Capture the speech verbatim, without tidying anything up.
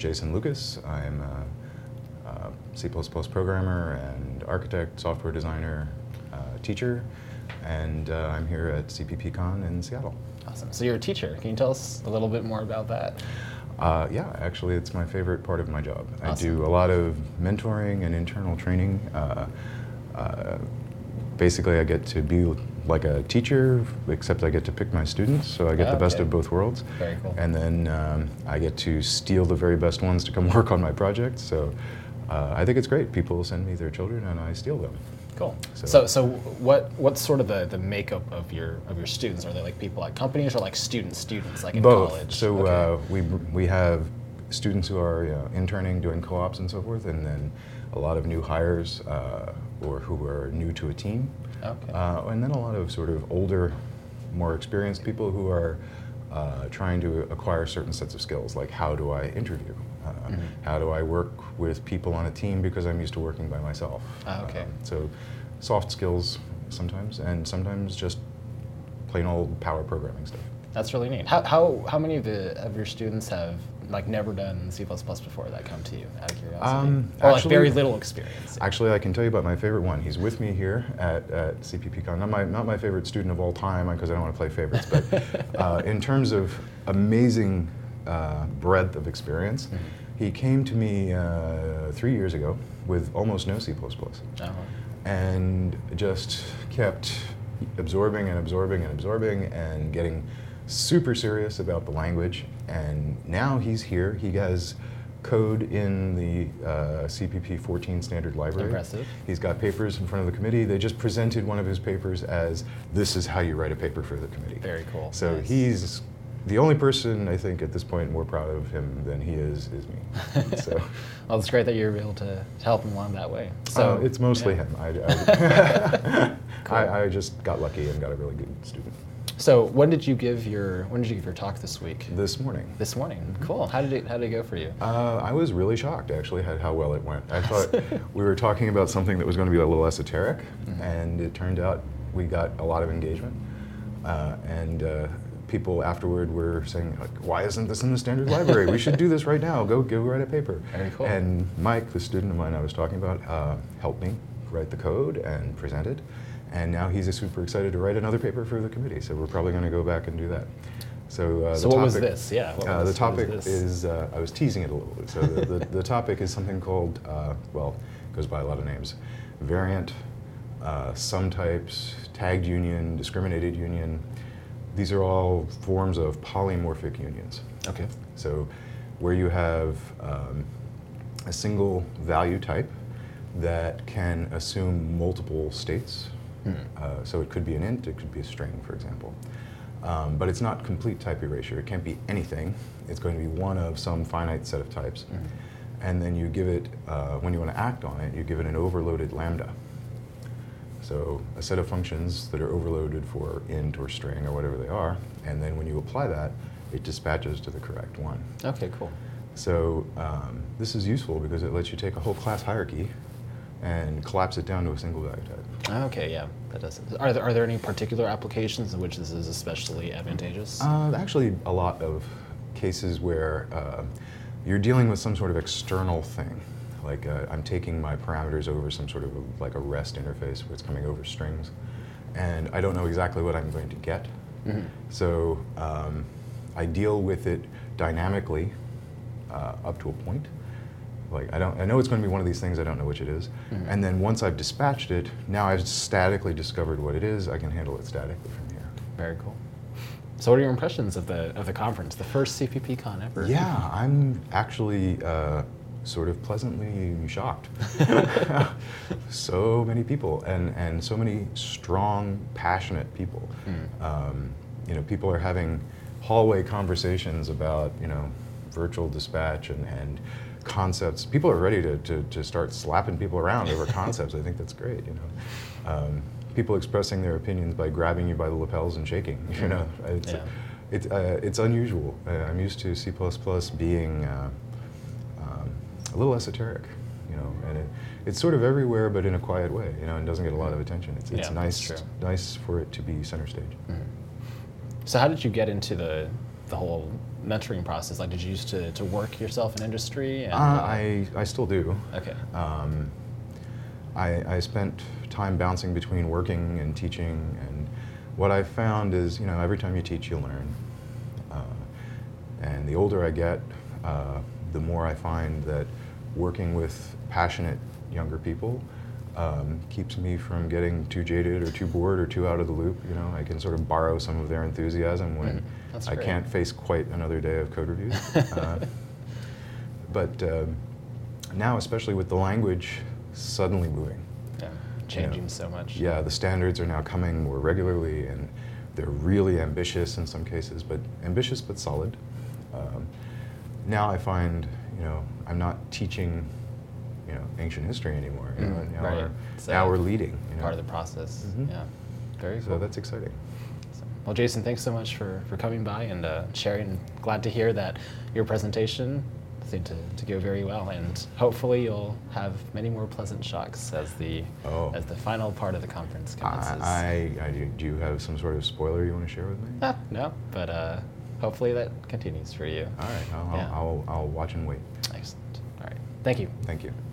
Jason Lucas. I'm a, a C plus plus programmer and architect, software designer, uh, teacher, and uh, I'm here at C P P Con in Seattle. Awesome. So you're a teacher. Can you tell us a little bit more about that? Uh, yeah, actually, it's my favorite part of my job. Awesome. I do a lot of mentoring and internal training. Uh, uh, basically, I get to be like a teacher, except I get to pick my students, so I get Oh, the best okay. of both worlds. Very cool. And then um, I get to steal the very best ones to come work on my project. So uh, I think it's great. People send me their children, and I steal them. Cool. So- So, so, what what's sort of the, the makeup of your of your students? Are they like people at companies or like student students like in Both. college? So Okay. uh, we we have students who are you know, interning, doing co-ops and so forth, and then a lot of new hires uh, or who are new to a team, Okay. uh, and then a lot of sort of older, more experienced people who are uh, trying to acquire certain sets of skills, like how do I interview, uh, Mhm. how do I work with people on a team because I'm used to working by myself. Ah, okay. Uh, so soft skills sometimes, and sometimes just plain old power programming stuff. That's really neat. How, how, how many of, the, of your students have like never done C plus plus before that come to you, out of curiosity? Um, or like actually- very little experience? Actually, I can tell you about my favorite one. He's with me here at, at C P P Con. Not my, not my favorite student of all time, because I don't want to play favorites, but uh, in terms of amazing uh, breadth of experience, Mhm. he came to me uh, three years ago with almost no C plus plus. Uh-huh. And just kept absorbing and absorbing and absorbing and getting super serious about the language. And now he's here. He has code in the uh, C P P fourteen standard library. Impressive. He's got papers in front of the committee. They just presented one of his papers as, this is how you write a paper for the committee. Very cool. So Nice. he's the only person, I think, at this point more proud of him than he is, is me. So. Well, it's great that you're able to, to help him along that way. So Uh, it's mostly yeah. him. I, I, Cool. I, I just got lucky and got a really good student. So when did you give your when did you give your talk this week? This morning. This morning. Cool. How did it how did it go for you? Uh, I was really shocked, actually, at how well it went. I thought we were talking about something that was going to be a little esoteric, Mhm. and it turned out we got a lot of engagement. Uh, and uh, people afterward were saying, like, why isn't this in the standard library? We should do this right now. Go, go write a paper. Very cool. And Mike, the student of mine I was talking about, uh, helped me write the code and present it. And now he's super excited to write another paper for the committee, so we're probably going to go back and do that. So, uh, So the what was topic- this? Yeah. What uh, was- the what topic was this? is, uh, I was teasing it a little bit. So the, the, the topic is something called, uh, well, goes by a lot of names. Variant, uh, sum types, tagged union, discriminated union. These are all forms of polymorphic unions. Okay. So where you have um, a single value type that can assume multiple states. Hmm. Uh, so it could be an int, it could be a string, for example. Um, but it's not complete type erasure. It can't be anything. It's going to be one of some finite set of types. Mhm. And then you give it, uh, when you want to act on it, you give it an overloaded lambda. So a set of functions that are overloaded for int or string or whatever they are, and then when you apply that, it dispatches to the correct one. Okay, cool. So um, this is useful because it lets you take a whole class hierarchy and collapse it down to a single value type. Okay, yeah, that does. Are there, are there any particular applications in which this is especially advantageous? Uh, actually, a lot of cases where uh, you're dealing with some sort of external thing. Like uh, I'm taking my parameters over some sort of a, like a REST interface where it's coming over strings, and I don't know exactly what I'm going to get. Mhm. So um, I deal with it dynamically uh, up to a point. Like I don't, I know it's going to be one of these things. I don't know which it is. Mhm. And then once I've dispatched it, now I've statically discovered what it is. I can handle it statically from here. Very cool. So what are your impressions of the of the conference, the first C P P Con ever? Yeah, I'm actually uh, sort of pleasantly shocked. So many people, and, and so many strong, passionate people. Mm. Um, you know, people are having hallway conversations about, you know, virtual dispatch and, and concepts. People are ready to, to, to start slapping people around over concepts. I think that's great, you know. Um, people expressing their opinions by grabbing you by the lapels and shaking, you know. It's, Yeah. it, uh, it's unusual. Uh, I'm used to C plus plus being uh, um, a little esoteric, you know, and it, it's sort of everywhere but in a quiet way, you know, and doesn't get a lot of attention. It's, it's Yeah, nice, that's true. nice for it to be center stage. Mhm. So how did you get into the the whole mentoring process? Like, did you used to, to work yourself in industry? And, Uh, uh, I, I still do. Okay. Um, I, I spent time bouncing between working and teaching, and what I found is, you know, every time you teach, you learn. Uh, and the older I get, uh, the more I find that working with passionate younger people um, keeps me from getting too jaded or too bored or too out of the loop. You know, I can sort of borrow some of their enthusiasm when Mm, that's I great. can't face quite another day of code reviews. uh, but um, now, especially with the language suddenly moving. Yeah, changing you know, so much. Yeah, the standards are now coming more regularly, and they're really ambitious in some cases, but ambitious but solid. Um, now I find, you know, I'm not teaching, you know, ancient history anymore. You know, Mm, now, right. we're, So now we're leading. You know? Part of the process. Mhm. Yeah, very So cool. that's exciting. So- Well, Jason, thanks so much for, for coming by and uh, sharing. Glad to hear that your presentation seemed to, to go very well, and hopefully you'll have many more pleasant shocks as the Oh. as the final part of the conference commences. I, I, I, do you have some sort of spoiler you want to share with me? Ah, no, but uh, hopefully that continues for you. All right, I'll, Yeah. I'll, I'll, I'll watch and wait. Excellent. All right. Thank you. Thank you.